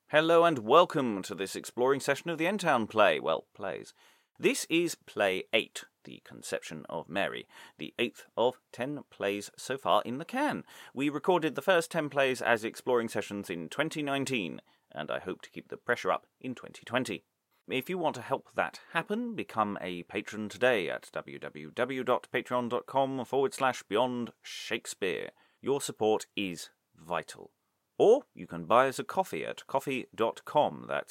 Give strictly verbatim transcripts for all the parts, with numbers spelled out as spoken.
Hello and welcome to this exploring session of the N-Town play, well, plays. This is play eight, The Conception of Mary, the eighth of ten plays so far in the can. We recorded the first ten plays as exploring sessions in twenty nineteen, and I hope to keep the pressure up in twenty twenty. If you want to help that happen, become a patron today at www.patreon.com forward slash beyond Shakespeare. Your support is vital. Or you can buy us a coffee at coffee dot com, that's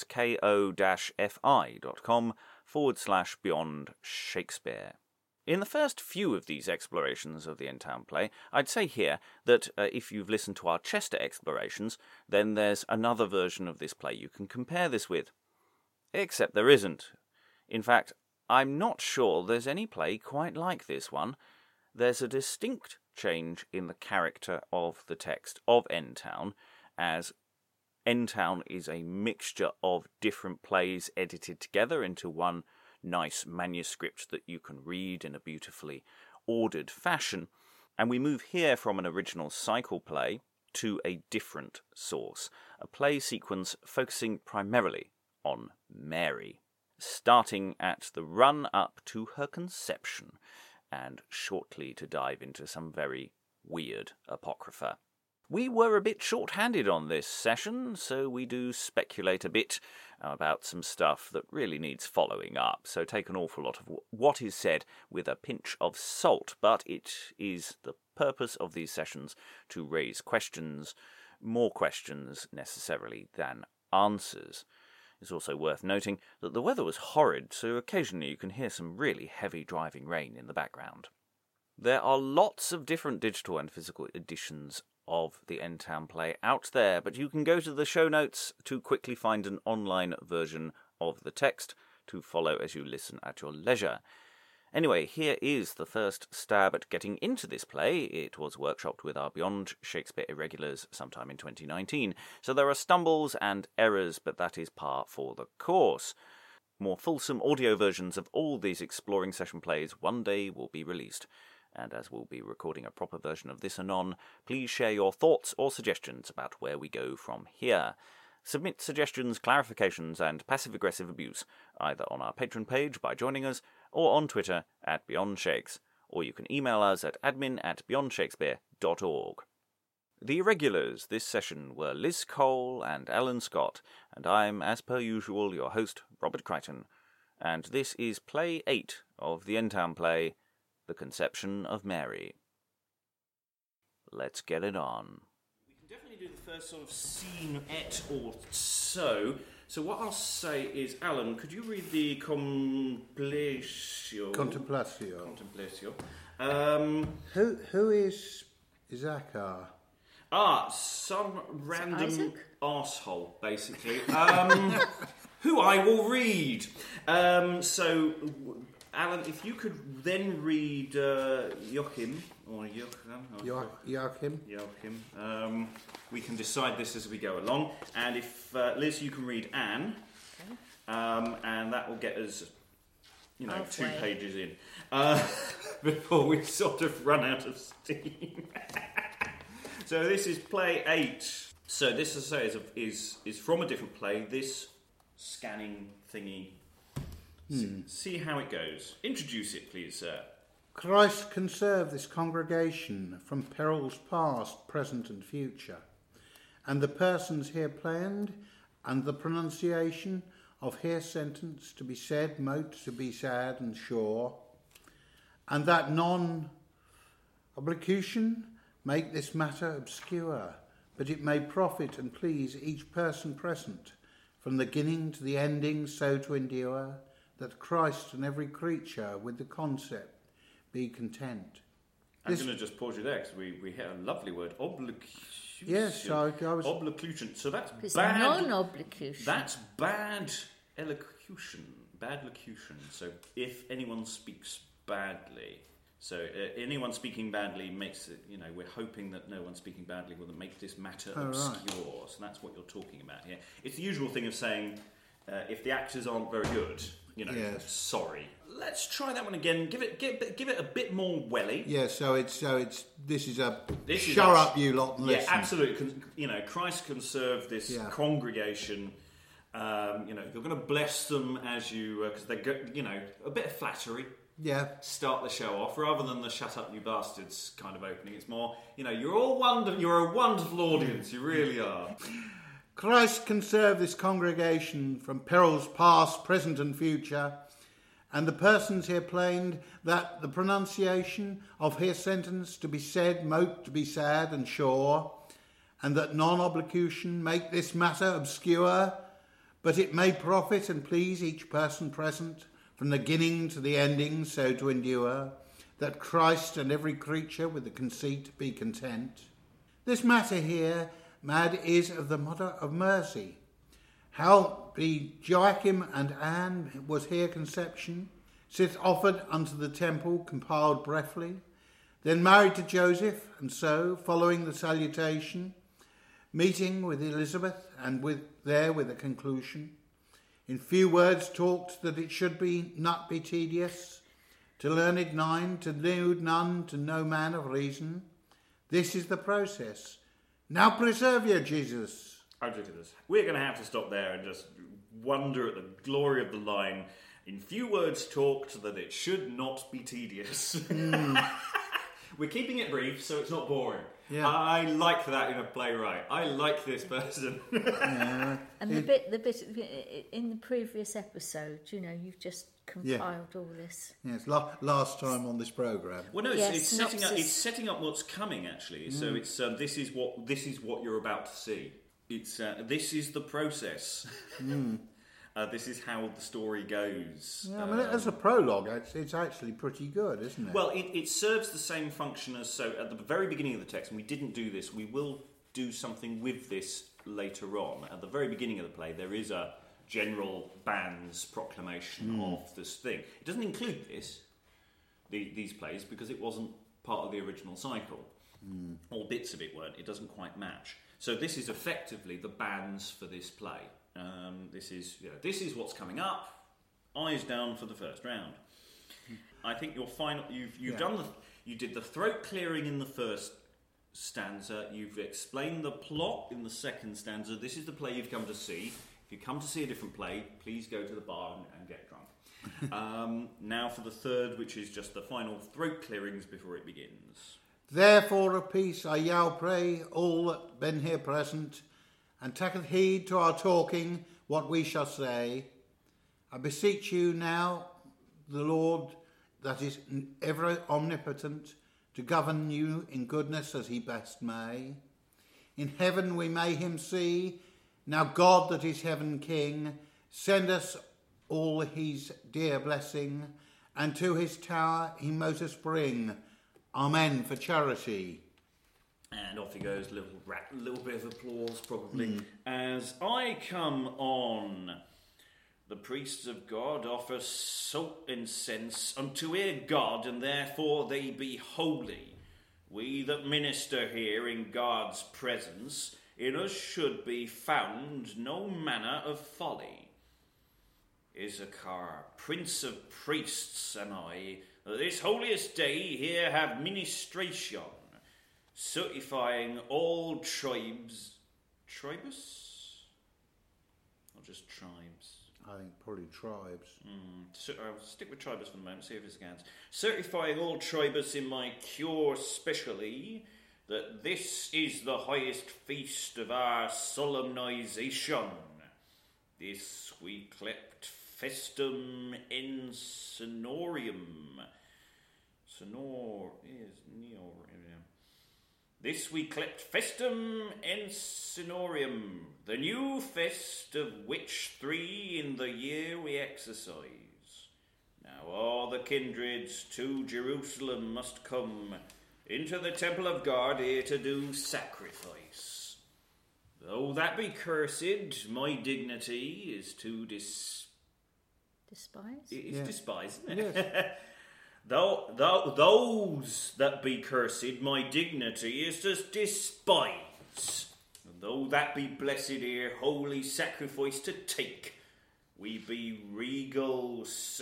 ko-fi.com forward slash beyond Shakespeare. In the first few of these explorations of the N-Town play, I'd say here that uh, if you've listened to our Chester explorations, then there's another version of this play you can compare this with. Except there isn't. In fact, I'm not sure there's any play quite like this one. There's a distinct change in the character of the text of N-Town, as N-Town is a mixture of different plays edited together into one nice manuscript that you can read in a beautifully ordered fashion. And we move here from an original cycle play to a different source, a play sequence focusing primarily on Mary, starting at the run-up to her conception, and shortly to dive into some very weird apocrypha. We were a bit short-handed on this session, so we do speculate a bit about some stuff that really needs following up, so take an awful lot of what is said with a pinch of salt, but it is the purpose of these sessions to raise questions, more questions necessarily than answers. It's also worth noting that the weather was horrid, so occasionally you can hear some really heavy driving rain in the background. There are lots of different digital and physical editions of the N-Town play out there, but you can go to the show notes to quickly find an online version of the text to follow as you listen at your leisure. Anyway, here is the first stab at getting into this play. It was workshopped with our Beyond Shakespeare irregulars sometime in twenty nineteen, so there are stumbles and errors, but that is par for the course. More fulsome audio versions of all these exploring session plays one day will be released. And as we'll be recording a proper version of this anon, please share your thoughts or suggestions about where we go from here. Submit suggestions, clarifications, and passive-aggressive abuse, either on our Patreon page by joining us, or on Twitter at Beyond Shakes, or you can email us at admin at beyond shakespeare dot org. The irregulars this session were Liz Cole and Alan Scott, and I'm, as per usual, your host, Robert Crichton, and this is Play eight of the N-Town play, The Conception of Mary. Let's get it on. We can definitely do the first sort of scene-et or so. So what I'll say is, Alan, could you read the completio? Contemplatio. Contemplatio. Um, who who is Issachar? Ah, some random arsehole, basically. Um, who I will read. Um, so. Alan, if you could then read uh, Joachim, or Joachim, or Joachim, Joachim. Um, we can decide this as we go along. And if, uh, Liz, you can read Anne, okay. um, and that will get us, you know, Halfway. two pages in, uh, before we sort of run out of steam. So this is play eight. So this, as I say, is, a, is, is from a different play, this scanning thingy. Hmm. See how it goes. Introduce it, please, sir. Christ conserve this congregation from perils past, present and future, and the persons here planned, and the pronunciation of here sentence to be said, mote to be sad and sure, and that non-oblocution make this matter obscure, but it may profit and please each person present, from the beginning to the ending so to endure, that Christ and every creature with the concept be content. I'm this... going to just pause you there because we, we hit a lovely word, oblocution. Yes, I, I was... Oblocution. So that's it's bad... non-oblocution. That's bad elocution. Bad locution. So if anyone speaks badly... So uh, anyone speaking badly makes it, you know, we're hoping that no one speaking badly will make this matter oh, obscure. Right. So that's what you're talking about here. It's the usual thing of saying... Uh, if the actors aren't very good, you know, yes. sorry. let's try that one again. Give it, give, give it a bit more welly. Yeah, so it's so it's this is a This is shut a- up, you lot, and Yeah, listen. absolutely. Con- You know, Christ can serve this Yeah. congregation. Um, you know, you're going to bless them as you, because they go. You know, a bit of flattery. Yeah, Start the show off rather than the "shut up, you bastards" kind of opening. It's more, you know, you're all wonder. You're a wonderful audience. You really are. Christ can serve this congregation from perils past, present, and future. And the persons here plained that the pronunciation of his sentence to be said mote to be sad and sure, and that non-oblocution make this matter obscure, but it may profit and please each person present, from the beginning to the ending, so to endure, that Christ and every creature with the conceit be content. This matter here, mad, is of the mother of mercy. How be Joachim and Anne was here conception, sith offered unto the temple, compiled briefly, then married to Joseph, and so, following the salutation, meeting with Elizabeth, and with there with a conclusion, in few words talked that it should be not be tedious, to learned nine, to nude none, to no man of reason. This is the process. Now preserve you, Jesus. Ridiculous. We're going to have to stop there and just wonder at the glory of the line. In few words talked that it should not be tedious. Mm. We're keeping it brief so it's not boring. Yeah. I like that in a playwright. I like this person. Yeah. And the bit, the bit in the previous episode, you know, you've just compiled Yeah. all this. Yes, la- last time on this programme. Well, no, it's, Yes, it's setting up. synopsis. It's setting up what's coming actually. So it's um, this is what this is what you're about to see. It's uh, this is the process. uh, this is how the story goes. Yeah, I mean, as a prologue, it's, it's actually pretty good, isn't it? Well, it, it serves the same function as so at the very beginning of the text, and we didn't do this. We will do something with this later on. At the very beginning of the play, there is a general band's proclamation of this thing. It doesn't include this, the, these plays, because it wasn't part of the original cycle. All bits of it weren't. It doesn't quite match. So this is effectively the bands for this play. Um, this is you know, this is what's coming up. Eyes down for the first round. I think you'll find you've you've Yeah. done the you did the throat clearing in the first stanza. You've explained the plot in the second stanza. This is the play you've come to see. If you come to see a different play, please go to the bar and, and get drunk. um, now for the third, which is just the final throat clearings before it begins. Therefore of peace I yow pray all that been here present, and taketh heed to our talking what we shall say. I beseech you now, the Lord that is ever omnipotent, to govern you in goodness as he best may. In heaven we may him see. Now God that is heaven king, send us all his dear blessing, and to his tower he mote us bring. Amen for charity. And off he goes, little rat, little bit of applause probably. As I come on, the priests of God offer salt incense unto their God, and therefore they be holy. We that minister here in God's presence, in us should be found no manner of folly. Issachar, prince of priests, and I, this holiest day here have ministration, certifying all tribes. Tribus? Or just tribes? I think probably tribes. Mm, so, I'll stick with tribus for the moment, see if it's against. Certifying all tribus in my cure specially, that this is the highest feast of our solemnization. This we clept festum insonorium. Sonor is neor. This we clept festum insonorium, the new fest of which three in the year we exercise. Now all the kindreds to Jerusalem must come into the temple of God here to do sacrifice. Though that be cursed, my dignity is to dis... Despise? It's Yeah. despised, isn't it? Yes. Though, though, those that be cursed, my dignity is to despise. And though that be blessed here, holy sacrifice to take, We be regal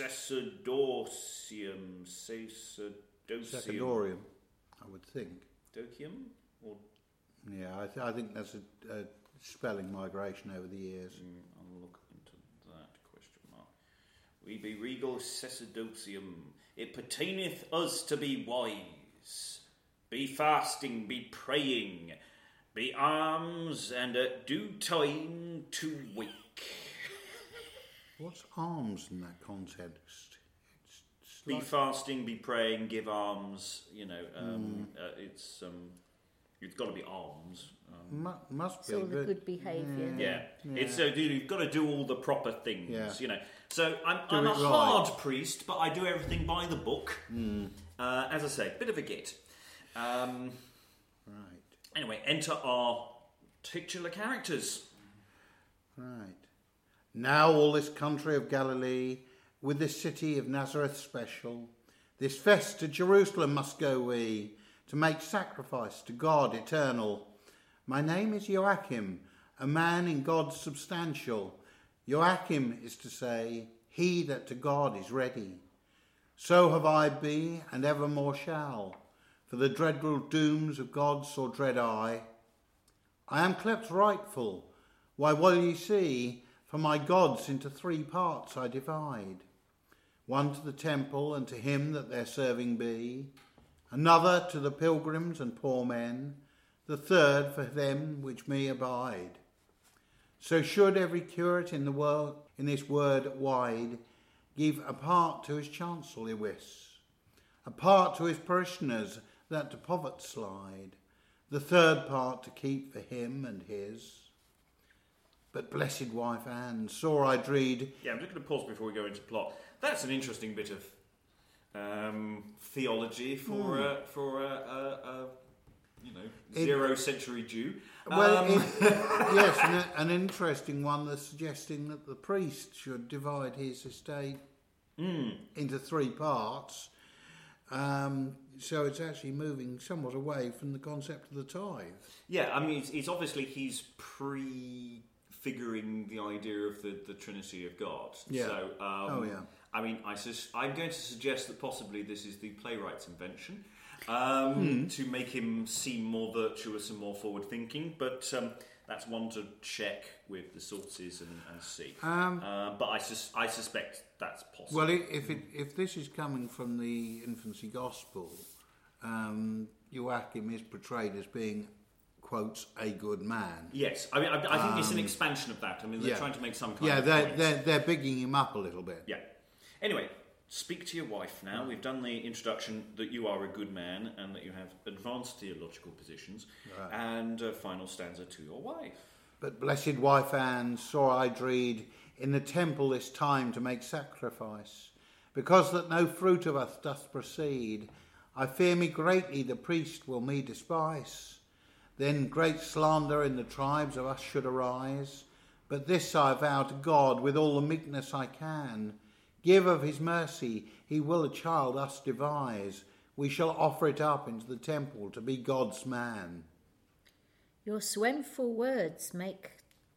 Sacerdocium. Sacerdocium. Sacerdorium, I would think. Docium? Or... Yeah, I, th- I think that's a, a spelling migration over the years. Mm, I'll look into that question mark. We be regal Sacerdocium. It pertaineth us to be wise. Be fasting, be praying, be arms, and at due time to wake. What's alms in that context? It's, it's Be like- fasting, be praying, give alms. You know, um, uh, it's um, it's got to be alms. Um, Mu- must It's be. all the but- good behaviour. yeah. Yeah. it's so you've got to do all the proper things. Yeah. You know, so I'm, Do I'm a it right. hard priest, but I do everything by the book. Mm. Uh, as I say, bit of a git. Um, Right, anyway, enter our titular characters. right. Now all this country of Galilee, with this city of Nazareth special, this fest to Jerusalem must go we, to make sacrifice to God eternal. My name is Joachim, a man in God substantial. Joachim is to say, he that to God is ready. So have I be, and evermore shall, for the dreadful dooms of God so dread I. I am clept rightful, why will ye see, for my gods into three parts I divide. One to the temple and to him that their serving be, another to the pilgrims and poor men, the third for them which me abide. So should every curate in the world, in this word wide, give a part to his chancel wis, a part to his parishioners that to poverty slide, the third part to keep for him and his. But blessed wife Anne, sore I dread. Yeah, I'm just going to pause before we go into plot. That's an interesting bit of um, theology for Mm. uh, for a uh, uh, uh, you know It- zero century Jew. Well, Um, it, yes, an, an interesting one that's suggesting that the priest should divide his estate mm, into three parts. Um, so it's actually moving somewhat away from the concept of the tithe. yeah, I mean, it's, it's obviously he's prefiguring the idea of the, the Trinity of God. Yeah. So, um, Oh, yeah. I mean, I sus- I'm going to suggest that possibly this is the playwright's invention. Um, to make him seem more virtuous and more forward-thinking, but um, that's one to check with the sources and, and see. Um, uh, but I, sus- I suspect that's possible. Well, i- if it, if this is coming from the infancy gospel, um, Joachim is portrayed as being, quotes, a good man. yes, I mean, I, I think it's an expansion of that. I mean, they're yeah. trying to make some kind Yeah, of they're, point. they're, they're bigging him up a little bit. Yeah. Anyway, speak to your wife now. We've done the introduction that you are a good man and that you have advanced theological positions. Right. And uh, final stanza to your wife. But blessed wife Anne, sore I dread, in the temple this time to make sacrifice, because that no fruit of us doth proceed, I fear me greatly the priest will me despise. Then great slander in the tribes of us should arise, but this I vow to God with all the meekness I can. Give of his mercy, he will a child us devise. We shall offer it up into the temple to be God's man. Your swemful words make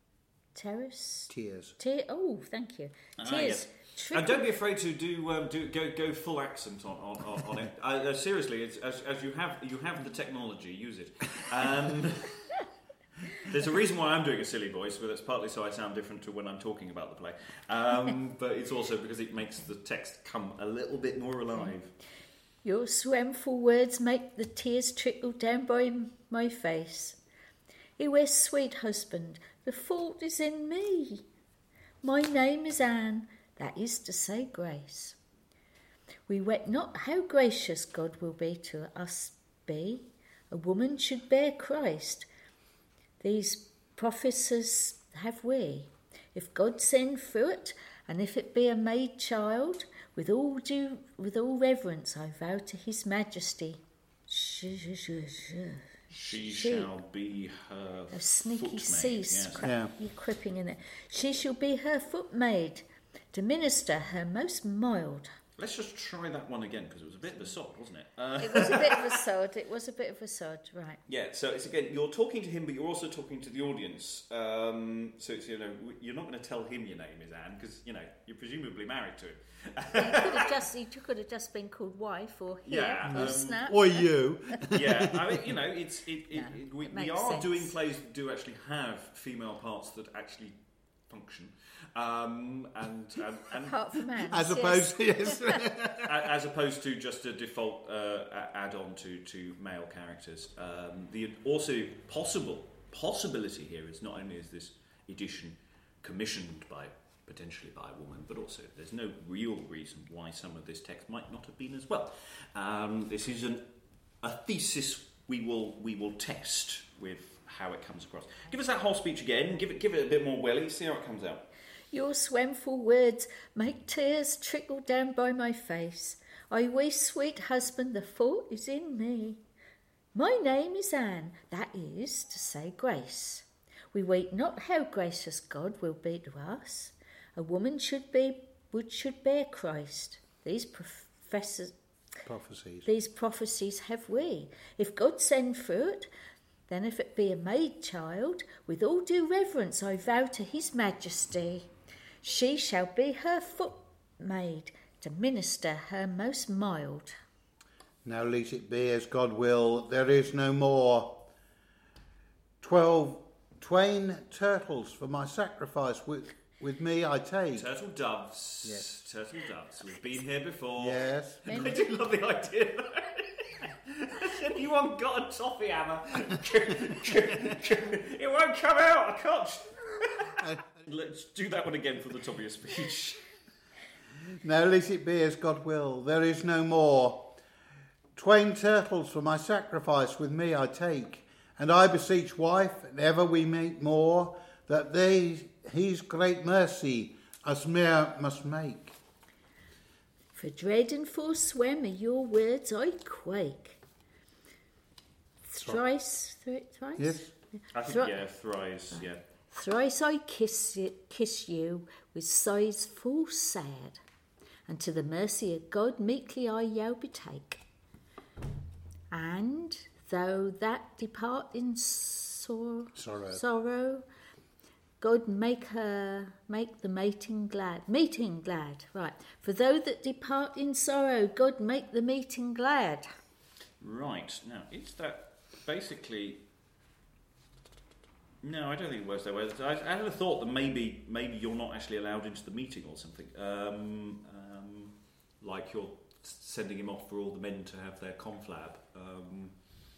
terrace. Tears. Tear. Oh, thank you. Ah, Tears. yes. trickle- And don't be afraid to do um, do go go full accent on on, on, on it. Uh, uh, seriously, it's, as, as you have you have the technology, use it. Um, there's a reason why I'm doing a silly voice, but it's partly so I sound different to when I'm talking about the play. Um, but it's also because it makes the text come a little bit more alive. Your swemful words make the tears trickle down by my face. He wears sweet husband, the fault is in me. My name is Anne, that is to say grace. We wet not how gracious God will be to us be. A woman should bear Christ. These prophecies have we. If God send through it, and if it be a maid child, with all due, with all reverence, I vow to His Majesty. Sh- sh- sh- sh- She, She- shall be her A sneaky footmaid, cease, yes. cra- Yeah. you cripping in it. She shall be her footmaid, to minister her most mild. Let's just try that one again, because it was a bit of a sod, wasn't it? Uh, It was a bit of a sod. It was a bit of a sod, right. yeah, so it's again, you're talking to him, but you're also talking to the audience. Um, so it's, you know, you're not going to tell him your name is Anne, because, you know, you're presumably married to him. He could have just, he could have just been called wife or here Yeah, or um, snap. Or you. Yeah, I mean, you know, it's it, it, Yeah, it, we, it we makes are sense. doing plays that do actually have female parts that actually function, um, and and, and Apart from Anne. As opposed to, yes. a- as opposed to just a default uh, a- add-on to, to male characters. Um, the also possible possibility here is not only is this edition commissioned by potentially by a woman, but also there's no real reason why some of this text might not have been as well. Um, this is an, a thesis we will we will test with how it comes across. Give us that whole speech again. Give it give it a bit more welly. See how it comes out. Your swemful words make tears trickle down by my face. I wish, sweet husband, the fault is in me. My name is Anne, that is to say grace. We wait not how gracious God will be to us. A woman should be, would should bear Christ. These professors, Prophecies. these prophecies have we. If God send fruit, then if it be a maid child, with all due reverence I vow to his majesty, she shall be her footmaid, to minister her most mild. Now let it be as God will, there is no more. Twelve twain turtles for my sacrifice with, with me I take. Turtle doves. Yes. Turtle doves. We've been here before. Yes. I do love the idea. Has anyone got a toffee hammer? It won't come out. I can't. Let's do that one again from the top of your speech. Now let it be as God will, there is no more. Twain turtles for my sacrifice with me I take, and I beseech wife, and ever we meet more, that they his great mercy us mere must make. For dread and forswear me your words I quake. Thrice, thri- thrice? Yes. I think, Thri- yeah, thrice, yeah. Thrice I kiss you, kiss you with sighs full sad, and to the mercy of God meekly I you betake. And though that depart in sor- Sorrow. sorrow, God make her make the mating glad, meeting glad, right? For though that depart in sorrow, God make the meeting glad. Right. Now, is that basically... No, I don't think it works that way. I, I had a thought that maybe maybe you're not actually allowed into the meeting or something. Um, um, like you're sending him off for all the men to have their conflab. Um,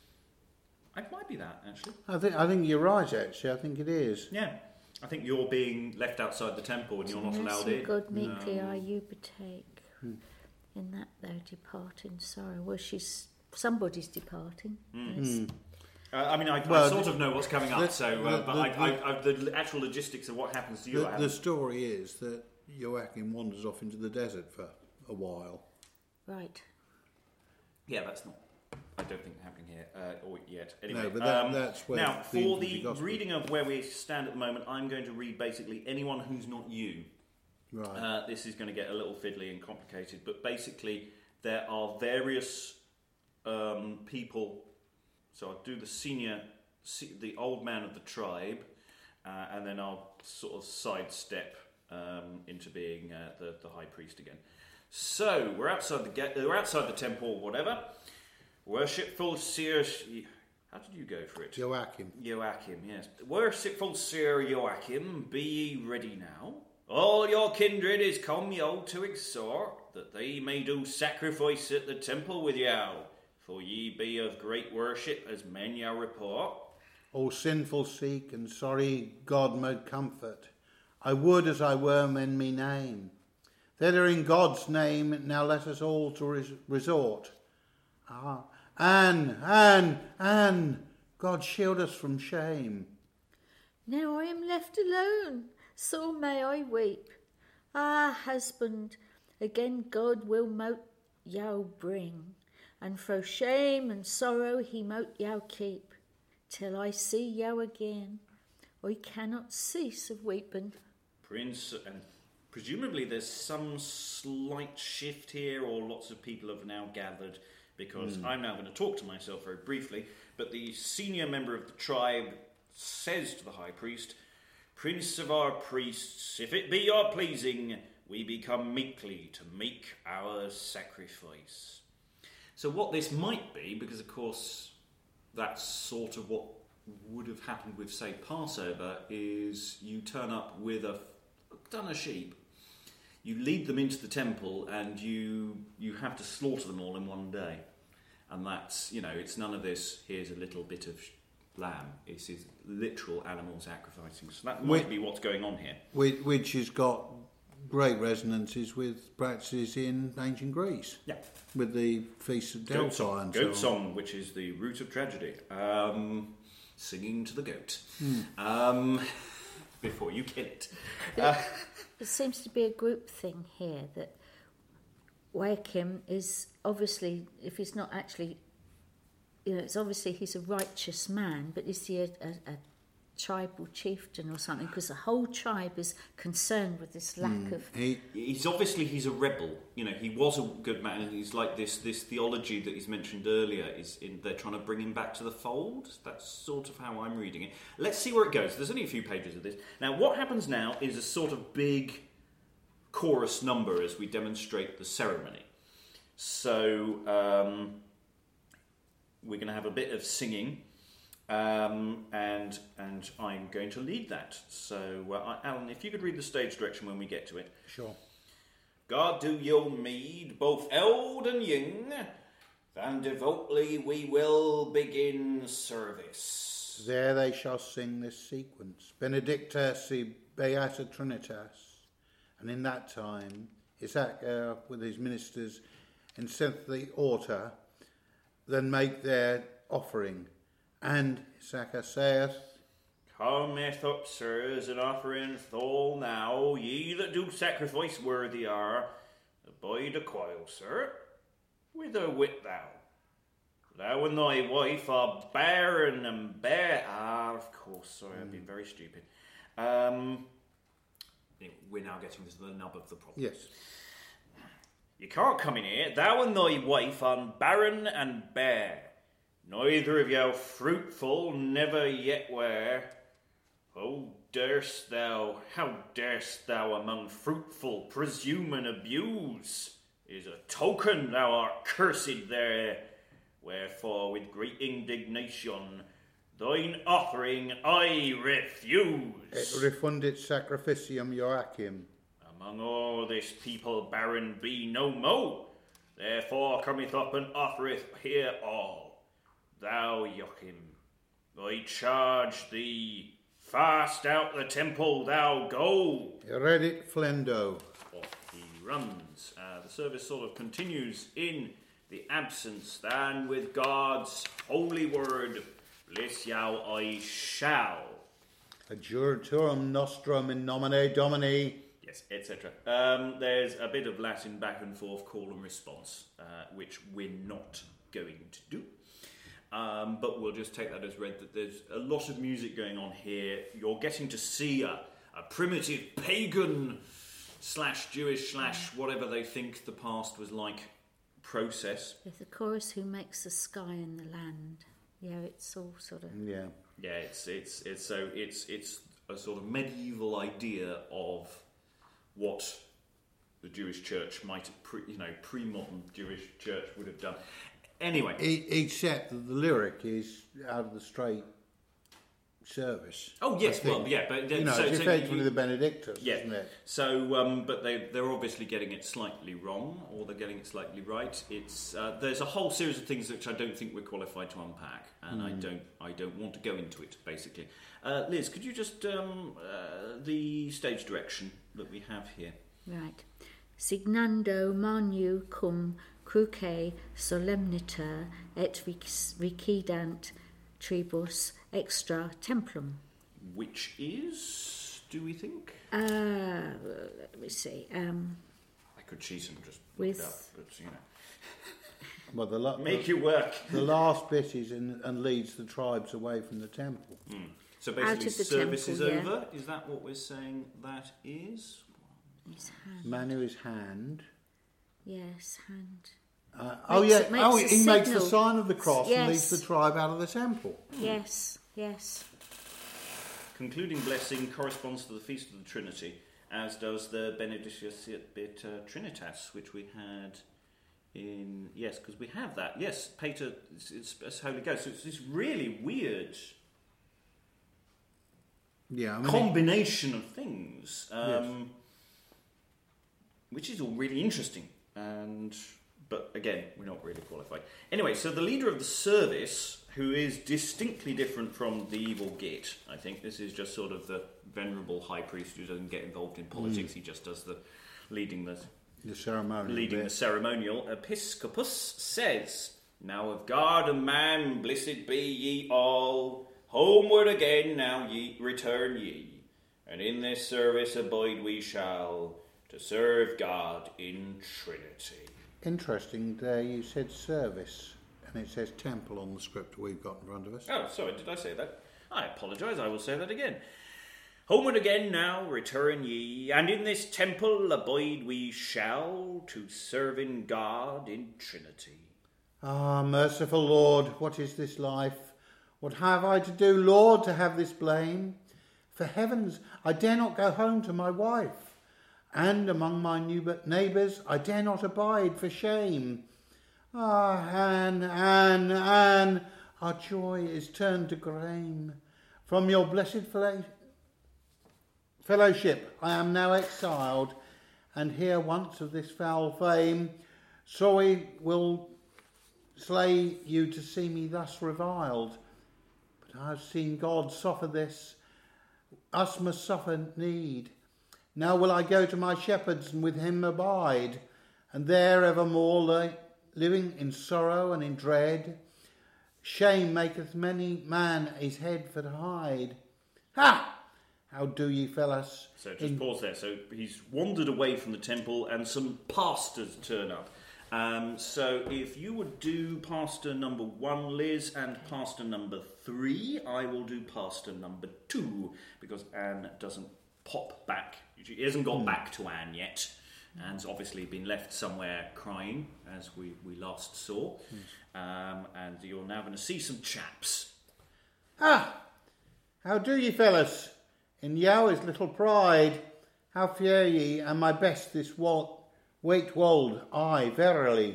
it might be that, actually. I think I think you're right actually, I think it is. Yeah. I think you're being left outside the temple and you're not To allowed mercy in. of God meekly Um, I you betake. In that thou depart in sorrow. Well, she's somebody's departing. And it's- Uh, I mean, I, Well, I sort the- of know what's coming up, the- so uh, the- but the- I, I, I, the actual logistics of what happens to you, I The, the haven't. story is that Joachim wanders off into the desert for a while. Right. Yeah, that's not. I don't think happening here uh, or yet. Anyway, No, but that- um, that's where now the for infancy the gospel- reading of where we stand at the moment, I'm going to read basically anyone who's not you. Right. Uh, this is going to get a little fiddly and complicated, but basically there are various um, people. So I'll do the senior, the old man of the tribe, uh, and then I'll sort of sidestep um, into being uh, the the high priest again. So we're outside the gate. We're outside the temple, whatever. Worshipful Sir. How did you go for it? Joachim. Joachim, yes. Worshipful Sir Joachim, be ye ready now. All your kindred is come yo to exhort, that they may do sacrifice at the temple with yow. For ye be of great worship, as men yow report. All sinful seek and sorry God mote comfort. I would as I were men me name. That are in God's name, now let us all to res- resort. Ah, Anne, Anne, Anne, God shield us from shame. Now I am left alone, so may I weep. Ah, husband, again God will mote yow bring, and fro shame and sorrow he mote yow keep, till I see yow again. I cannot cease of weeping. Prince and presumably there's some slight shift here, or lots of people have now gathered, because mm. I'm now going to talk to myself very briefly, but the senior member of the tribe says to the high priest, "Prince of our priests, if it be your pleasing, we become meekly to make our sacrifice." So what this might be, because of course that's sort of what would have happened with, say, Passover, is you turn up with a ton of sheep, you lead them into the temple, and you you have to slaughter them all in one day. And that's, you know, it's none of this, here's a little bit of lamb. It's is literal animal sacrificing. So that might which, be what's going on here. Which, which has got great resonances with practices in ancient Greece. Yeah. With the Feast of Delphi goat song, and goat so on. song, which is the root of tragedy. Um, singing to the goat. Hmm. Um, before you kill it. There, uh, there seems to be a group thing here that Joachim is obviously, if he's not actually, you know, it's obviously he's a righteous man, but is he a, a, a tribal chieftain or something? Because the whole tribe is concerned with this lack mm. of... He, he's obviously, he's a rebel. You know, he was a good man, and he's like this this theology that he's mentioned earlier, is in, they're trying to bring him back to the fold. That's sort of how I'm reading it. Let's see where it goes. There's only a few pages of this. Now, what happens now is a sort of big chorus number as we demonstrate the ceremony. So, um, we're going to have a bit of singing. Um, and and I'm going to lead that. So, uh, Alan, if you could read the stage direction when we get to it. Sure. God do yo meed, both old and young, and devoutly we will begin service. There they shall sing this sequence, Benedicta si Beata Trinitas. And in that time, Isaac uh, with his ministers incense the altar, then make their offering. And Isaac saith, "Cometh up, sirs, and offereth all now, ye that do sacrifice worthy are. Abide a while, sir. Whither wit thou? Thou and thy wife are barren and bare." Ah, of course, sorry, mm. I've been very stupid. Um, we're now getting to the nub of the problem. Yes. "You can't come in here. Thou and thy wife are barren and bare. Neither of you fruitful, never yet were. Oh, durst thou, how durst thou among fruitful presume and abuse? Is a token thou art cursed there. Wherefore with great indignation thine offering I refuse. Et refundit sacrificium Joachim. Among all this people barren be no mo. Therefore cometh up and offereth here all. Thou, Joachim, I charge thee, fast out the temple thou go." Reddit flendo. Off he runs. Uh, the service sort of continues in the absence, and with God's holy word, bless you I shall. Adjuratum nostrum in nomine Domini. Yes, et cetera. Um, there's a bit of Latin back and forth, call and response, uh, which we're not going to do. Um, but we'll just take that as read, that there's a lot of music going on here. You're getting to see a, a primitive pagan slash Jewish slash whatever they think the past was like process. There's the chorus who makes the sky and the land. Yeah, it's all sort of... Yeah. Yeah, it's it's it's so it's it's a sort of medieval idea of what the Jewish church might have, pre, you know, pre-modern Jewish church would have done. Anyway, except that the lyric is out of the straight service. Oh yes, well yeah, but you know, so, it's so effectively you, the Benedictus, yeah. isn't it? So, um, but they they're obviously getting it slightly wrong, or they're getting it slightly right. It's uh, there's a whole series of things which I don't think we're qualified to unpack, and mm. I don't I don't want to go into it. Basically, uh, Liz, could you just um, uh, the stage direction that we have here? Right, signando manu cum cruce solemniter et recidant tribus extra templum. Which is, do we think? Uh, let me see. Um, I could cheat and just with look it up, but you know. Well, the la- Make you work. The last bit is in, and leads the tribes away from the temple. Mm. So basically, service temple, is yeah. over. Is that what we're saying? That is. His hand. Manu's hand. Yes, hand. Uh, oh Makes- yeah. makes Oh, a he makes the signal. sign of the cross and Yes. leads the tribe out of the temple. Yes, yes. Concluding blessing corresponds to the Feast of the Trinity, as does the Benedictus et uh, Trinitas, which we had in... Yes, because we have that. Yes, Pater, it's, it's, it's Holy Ghost. So it's this really weird Yeah. I mean, combination of things, um, which is all really interesting. And but again, we're not really qualified. Anyway, so the leader of the service, who is distinctly different from the evil Git, I think this is just sort of the venerable high priest who doesn't get involved in politics. Mm. He just does the leading the the ceremonial leading bit. the ceremonial. Episcopus says, "Now of God and man, blessed be ye all. Homeward again now ye return ye, and in this service abide we shall, to serve God in Trinity." Interesting, there you said service, and it says temple on the script we've got in front of us. Oh, sorry, did I say that? I apologise, I will say that again. Homeward again now return ye, and in this temple abide we shall, to serve in God in Trinity. Ah, merciful Lord, what is this life? What have I to do, Lord, to have this blame? For heavens, I dare not go home to my wife, and among my new neighbours I dare not abide for shame. Ah, Anne, Anne, Anne, our joy is turned to grame. From your blessed fellow- fellowship I am now exiled, and hear once of this foul fame. Sorry will slay you to see me thus reviled. But I have seen God suffer this. Us must suffer need. Now will I go to my shepherds and with him abide, and there evermore lay, living in sorrow and in dread. Shame maketh many man his head for to hide. Ha! How do ye, fellas? So just In- pause there. So he's wandered away from the temple, and some pastors turn up. Um, so if you would do pastor number one, Liz, and pastor number three, I will do pastor number two, because Anne doesn't pop back. She hasn't got mm. back to Anne yet. Anne's obviously been left somewhere crying, as we, we last saw. Mm. Um, and you're now going to see some chaps. Ah! How do ye, fellas? In Yahweh's little pride, how fear ye, and my best this walt. Wait, wold, aye, verily.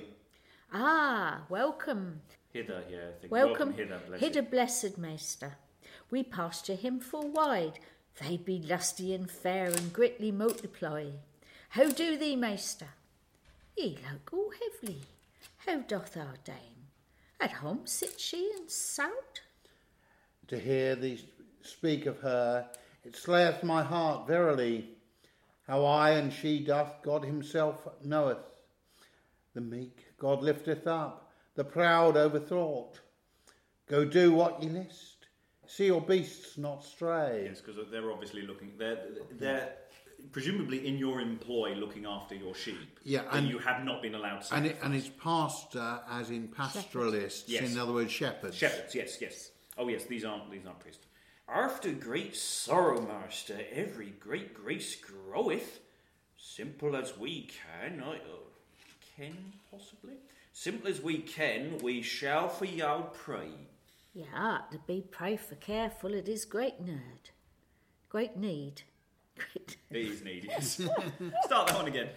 Ah, welcome. Hither, yeah, I think. Welcome, welcome hither, blessed. hither, blessed Maester. We pasture him full wide. They be lusty and fair and greatly multiply. How do thee, Maester? Ye look all heavily. How doth our dame? At home sits she and sout? To hear thee speak of her, it slayeth my heart, verily. How I and she doth, God himself knoweth. The meek God lifteth up, the proud overthought. Go do what ye list. See your beasts not stray. Yes, because they're obviously looking. They're they're presumably in your employ, looking after your sheep. Yeah, that and you have not been allowed to. And it, and it's pastor, as in pastoralists. Yes. In other words, shepherds. Shepherds, yes, yes. Oh, yes. These aren't these aren't priests. After great sorrow, master, every great grace groweth. Simple as we can, I uh, can possibly. Simple as we can, we shall for y'all pray. Yeah, to be pray for careful, it is great nerd. Great need. Great. It is needy. Yes. Start that one again.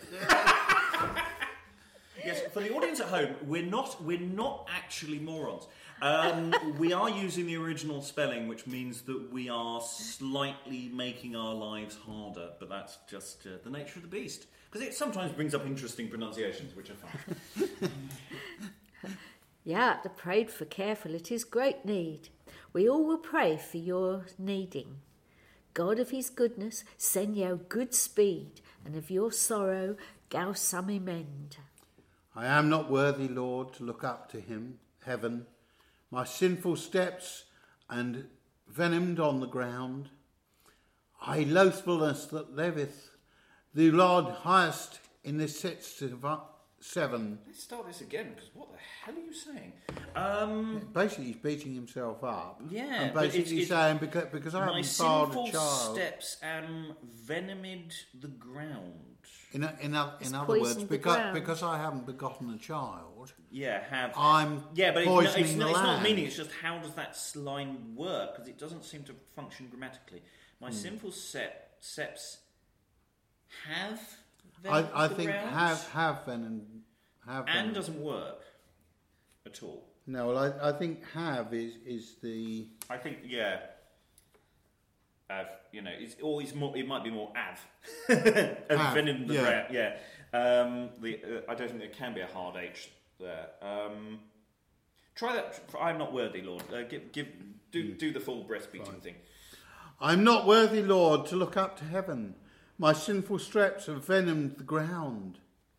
Yes, for the audience at home, we're not we're not actually morons. Um, we are using the original spelling, which means that we are slightly making our lives harder, but that's just uh, the nature of the beast. Because it sometimes brings up interesting pronunciations, which are fun. Yeah, to prayed for careful, it is great need. We all will pray for your needing. God of his goodness, send you good speed, and of your sorrow, gal some amend. I am not worthy, Lord, to look up to him, heaven, my sinful steps and venomed on the ground. I loathfulness that liveth, the Lord highest in this sits to seven. Let's start this again, because what the hell are you saying? Um, Basically, he's beating himself up. Yeah, and but it's- basically it's- saying because because I My haven't fathered sinful a child. steps am venomed the ground. In o- in, o- It's in other words, poisoned the because ground. because I haven't begotten a child, Yeah, have. I'm yeah, but it's, not, poisoning it's, the not, it's not land. meaning. It's just how does that line work? Because it doesn't seem to function grammatically. Hmm. My sinful sep, seps have. I, venomed I the think ground, have have venom have and venom. doesn't work at all. No, well, I, I think have is is the I think yeah. Av, you know, it's always more. It might be more av. Av, Venom the yeah. ground, yeah. Um, the uh, I don't think there can be a hard H there. Um, try that. I'm not worthy, Lord. Uh, give, give, do, do the full breastbeating Right. thing. I'm not worthy, Lord, to look up to heaven. My sinful steps have venomed the ground.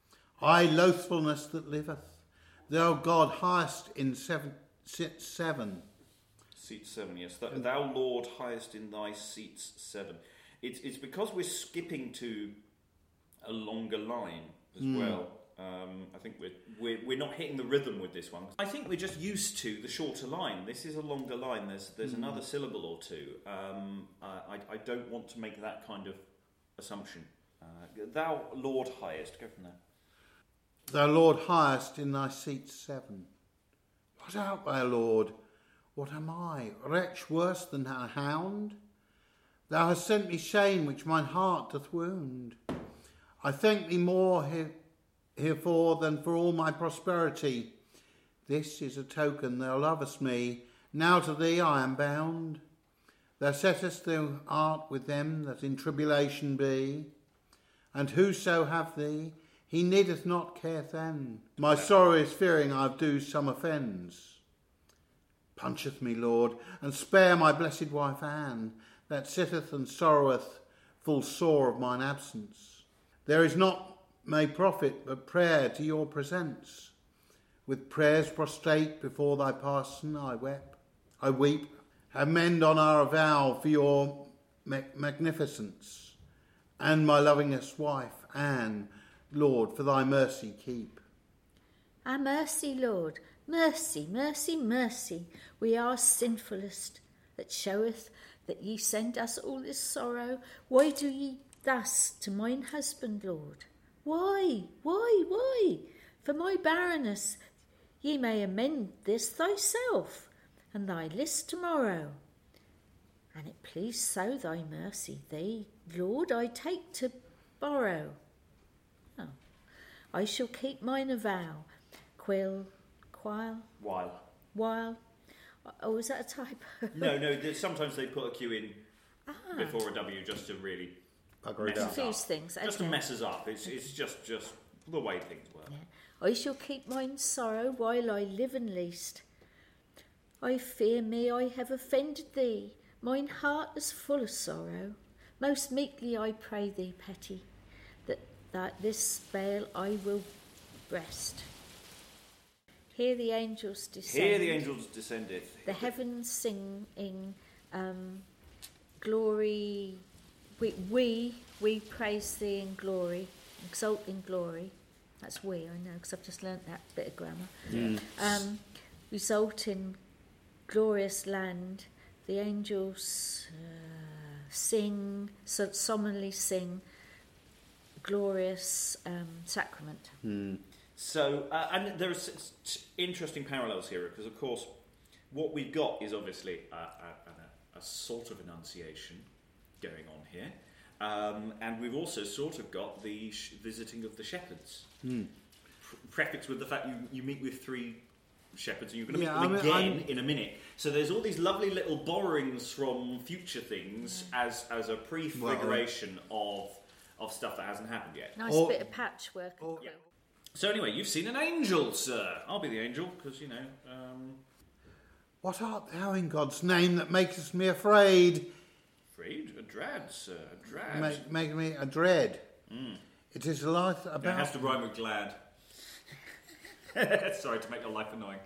I loathfulness that liveth. Thou God highest in seven, sit seven. Seat seven, yes. Thou, thou Lord, highest in thy seats seven. It's it's because we're skipping to a longer line as well. Um, I think we're, we're we're not hitting the rhythm with this one. I think we're just used to the shorter line. This is a longer line. There's there's another syllable or two. Um, I I don't want to make that kind of assumption. Uh, thou Lord, highest. Go from there. Thou Lord highest in thy seats seven. What art thou, Lord? What am I? Wretch worse than a hound? Thou hast sent me shame which mine heart doth wound. I thank thee more here, herefore than for all my prosperity. This is a token thou lovest me. Now to thee I am bound. Thou settest thou art with them that in tribulation be. And whoso have thee, he needeth not care then. My sorrow is fearing I do some offence. Puncheth me, Lord, and spare my blessed wife Anne, that sitteth and sorroweth full sore of mine absence. There is not may profit but prayer to your presence. With prayers prostrate before thy parson I wept, I weep. Amend on our vow for your mag- magnificence, and my lovingest wife Anne, Lord, for thy mercy keep. Our mercy, Lord, mercy, mercy, mercy. We are sinfulest, that showeth that ye send us all this sorrow. Why do ye thus to mine husband, Lord? Why, why, why? For my barrenness, ye may amend this thyself, and thy list tomorrow. And it please so thy mercy, thee, Lord, I take to borrow. Oh, I shall keep mine avow. Quill, quile, While. while. Oh, is that a typo? No, no. there's- Sometimes they put a Q in before a W just to really Bugger it mess up. us Confuse up. things, Just to okay. mess us up. It's it's just just the way things work. I shall keep mine sorrow while I live and least. I fear me I have offended thee. Mine heart is full of sorrow. Most meekly I pray thee, Petty, that, that this spell I will breast. Hear the angels descend. Here the angels descendeth. The heavens singing um, glory. We, we we praise thee in glory, exalt in glory. That's we, I know, because I've just learnt that bit of grammar. Um, result in glorious land. The angels uh, sing, so solemnly sing, glorious um, sacrament. So, uh, and there are s- s- interesting parallels here because, of course, what we've got is obviously a, a, a, a sort of enunciation going on here, um, and we've also sort of got the sh- visiting of the shepherds, mm. Pre- prefixed with the fact you, you meet with three shepherds and you're going to Yeah, meet them I mean, again I'm- in a minute. So there's all these lovely little borrowings from future things as as a prefiguration of of stuff that hasn't happened yet. Nice Or- bit of patchwork. and or- quilt. So anyway, you've seen an angel, sir. I'll be the angel because you know. Um, What art thou in God's name that makest me afraid? afraid, a dread, sir, a dread. Make, make me a dread. It is a life It about. has to rhyme with glad. Sorry to make your life annoying.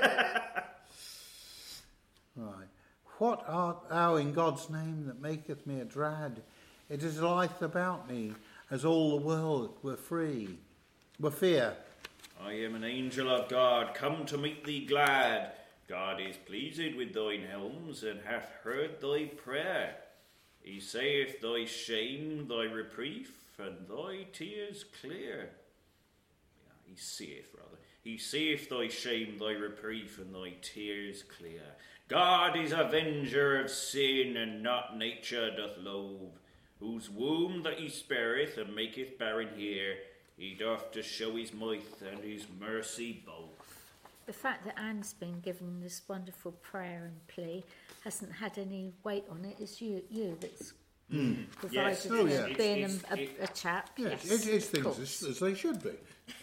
Right. What art thou in God's name that maketh me a dread? It is life about me, as all the world were free, were fear. I am an angel of God, come to make thee glad. God is pleased with thine helms, and hath heard thy prayer. He saith thy shame, thy reprief, and thy tears clear. Yeah, he seeth, rather. He seeth thy shame, thy reprief, and thy tears clear. God is avenger of sin, and not nature doth loathe. Whose womb that he spareth, and maketh barren here, he doth to show his might and his mercy both. The fact that Anne's been given this wonderful prayer and plea hasn't had any weight on it. It's you, you that's Mm. provided Yes. Oh, it, yeah. being It's- a, it's- a, a chap. Yes, Yes, it is of things course. as, as they should be.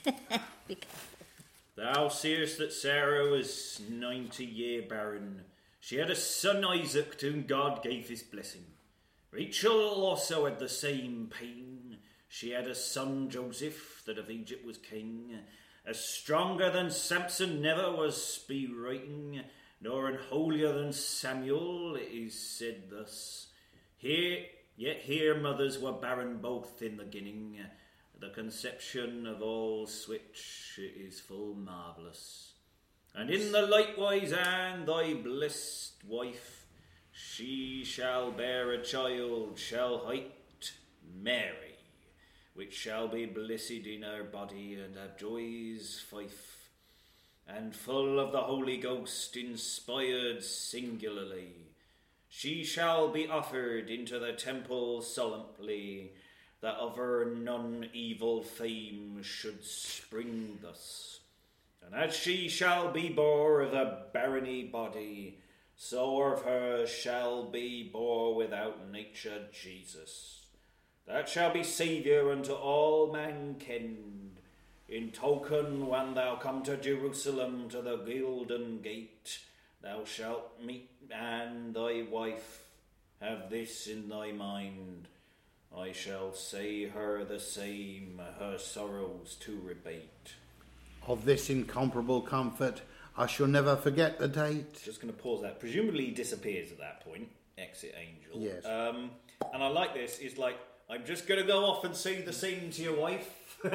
Be careful. Thou seest that Sarah was ninety year barren. She had a son Isaac, to whom God gave his blessing. Rachel also had the same pain. She had a son Joseph, that of Egypt was king. As stronger than Samson never was be writing, nor an holier than Samuel, it is said thus. Here, yet here mothers were barren both in the beginning. The conception of all switch is full marvellous. And in the likewise Anne, thy blessed wife, she shall bear a child, shall hight Mary, which shall be blessed in her body and have joys fife, and full of the Holy Ghost, inspired singularly. She shall be offered into the temple solemnly, that of her none evil fame should spring thus. And as she shall be bore of a barony body, so of her shall be bore without nature Jesus, that shall be Saviour unto all mankind. In token, when thou come to Jerusalem to the golden gate, thou shalt meet Anne thy wife. Have this in thy mind. I shall say her the same, her sorrows to rebate. Of this incomparable comfort, I shall never forget the date. Just going to pause that. Presumably he disappears at that point. Exit angel. Yes. Um, and I like this. It's like, I'm just going to go off and say the same to your wife.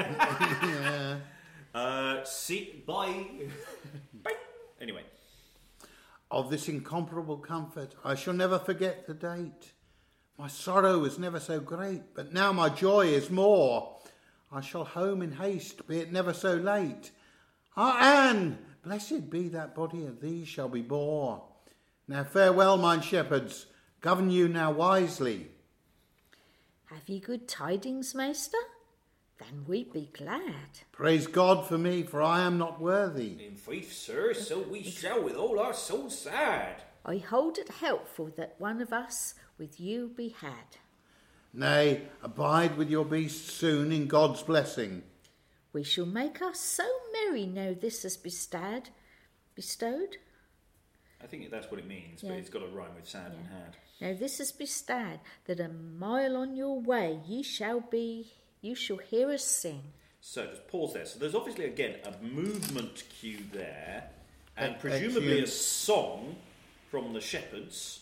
Yeah. Uh, see, bye. Bye. Anyway. Of this incomparable comfort, I shall never forget the date. My sorrow was never so great, but now my joy is more. I shall home in haste, be it never so late. Ah, Anne, blessed be that body of thee shall be bore. Now farewell, mine shepherds, govern you now wisely. Have ye good tidings, maester? Then we be glad. Praise God for me, for I am not worthy. In faith, sir, so we shall with all our souls sad. I hold it helpful that one of us with you be had. Nay, abide with your beast soon in God's blessing. We shall make us so merry now this is bestowed. Bestowed? I think that's what it means, Yeah. but it's got to rhyme with sad and Yeah. had. Now this is bestowed, that a mile on your way ye shall be, you shall hear us sing. So just pause there. So there's obviously, again, a movement cue there, and Ex- presumably a excellent. song from the shepherds,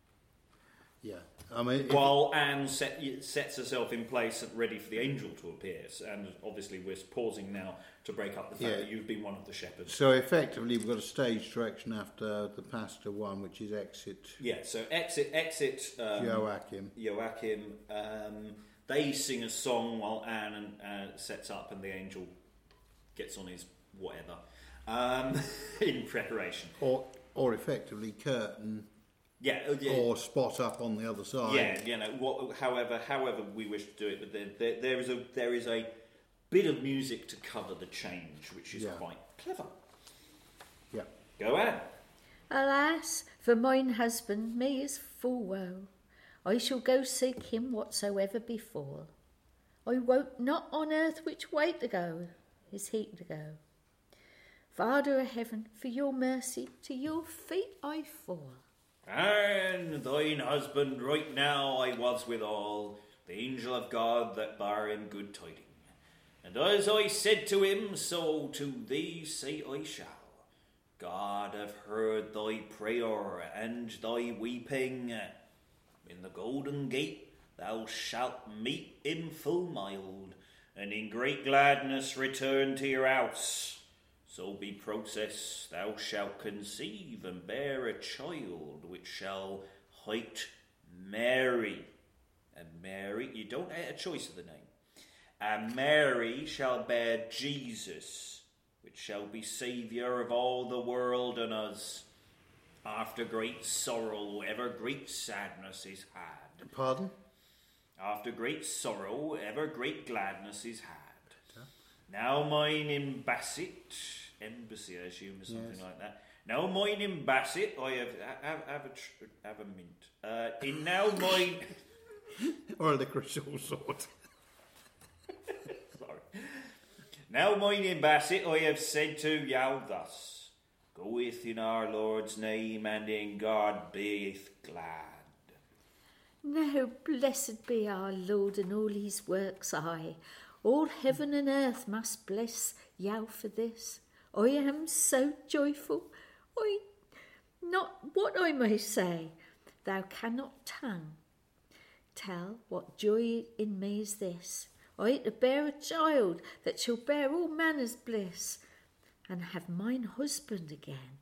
Yeah, I mean, if- while Anne set, sets herself in place and ready for the angel to appear. And obviously we're pausing now to break up the fact Yeah. that you've been one of the shepherds. so effectively we've got a stage direction after the pastor one, which is exit Yeah, so exit, exit um, Joachim. Joachim. Um, they sing a song while Anne and, uh, sets up, and the angel gets on his whatever um, in preparation. Or, or effectively curtain, Yeah, uh, yeah. or spot up on the other side. Yeah, you know, what, however, however we wish to do it, but there, there, there is a there is a bit of music to cover the change, which is Yeah. quite clever. Yeah. Go on. Alas, for mine husband me is full woe. I shall go seek him whatsoever befall. I wot not on earth which way to go, is he to go. Father of heaven, for your mercy, to your feet I fall. And thine husband right now I was withal, the angel of God that bar him good tiding. And as I said to him, so to thee say I shall. God have heard thy prayer and thy weeping. In the golden gate thou shalt meet him full mild, and in great gladness return to your house. So be process, thou shalt conceive and bear a child, which shall hight Mary. And Mary, you don't have a choice of the name. And Mary shall bear Jesus, which shall be Saviour of all the world and us. After great sorrow, ever great sadness is had. Pardon? After great sorrow, ever great gladness is had. Huh? Now mine embassit, embassy I assume is something yes. like that. Now mine embassit, I have, have, have, a, tr- have a mint. Uh, in now mine... or a licorice all sort. Sorry. Now mine embassit, I have said to you thus. Goeth in our Lord's name, and in God beeth glad. Now blessed be our Lord and all his works, aye. All heaven and earth must bless Yao for this. I am so joyful, I not what I may say, thou cannot tongue tell what joy in me is this. I to bear a child that shall bear all manners bliss, and have mine husband again.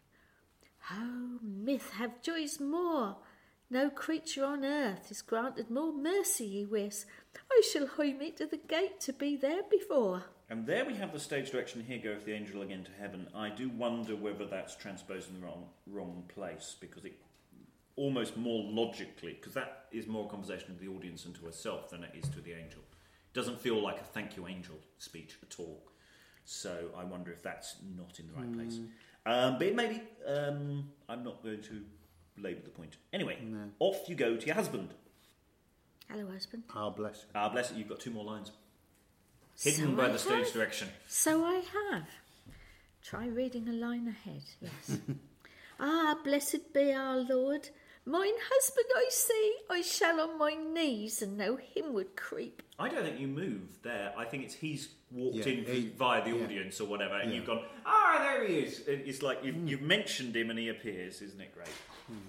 Oh, myth have joys more. No creature on earth is granted more mercy, ye wis. I shall hie me to the gate to be there before. And there we have the stage direction, here goeth the angel again to heaven. I do wonder whether that's transposed in the wrong, wrong place, because it almost more logically, because that is more a conversation of the audience and to herself than it is to the angel. It doesn't feel like a thank you angel speech at all. So I wonder if that's not in the right mm. place. Um, but maybe um, I'm not going to labour the point. Anyway, no. Off you go to your husband. Hello, husband. Ah, bless you. Ah, bless you. You've got two more lines. Hidden so by I the stage have. direction. So I have. Try reading a line ahead, yes. Ah, blessed be our Lord. Mine husband I see, I shall on my knees and know him would creep. I don't think you moved there. I think it's he's walked yeah, in he, via the yeah. audience or whatever, and yeah. you've gone, ah, there he is. It's like you've, mm. you've mentioned him and he appears, isn't it great?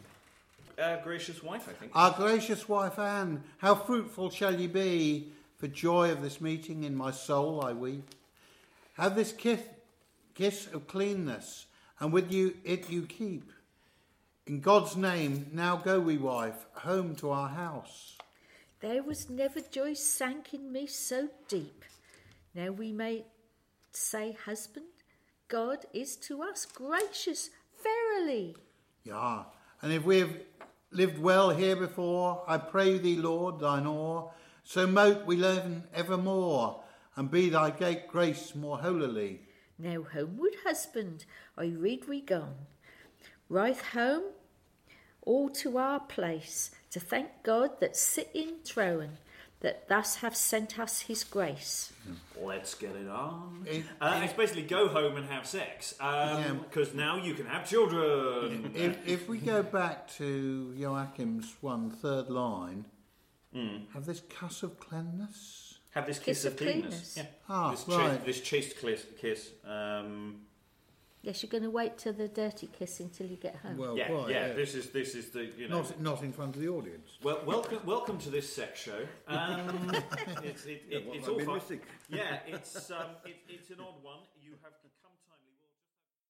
Mm. Uh, gracious wife, I think. Our gracious wife Anne, how fruitful shall ye be for joy of this meeting in my soul, I weep. Have this kiss, kiss of cleanness, and with you it you keep. In God's name, now go we, wife, home to our house. There was never joy sank in me so deep. Now we may say, husband, God is to us gracious, verily. Yeah, and if we have lived well here before, I pray thee, Lord, thine awe, so mote we live evermore, and be thy gate grace more holily. Now homeward, husband, I read we gone. Right home, all to our place, to thank God that sit in throne, that thus have sent us his grace. Let's get it on. It, uh, it, it's basically go home and have sex, because um, yeah. now you can have children. If, if we go back to Joachim's one third line, mm. have this cuss of cleanness. Have this kiss, kiss of, of cleanness. cleanness. Yeah. Ah, this right. Chaste, this chaste kiss. kiss um, Yes, you're going to wait till the dirty kiss until you get home. Well, yeah, quite, yeah, yeah. This is this is the you know not not in front of the audience. Well, welcome welcome to this sex show. Um, it's it, it, yeah, it's all fun. Yeah, it's um, it, it's an odd one. You have come time.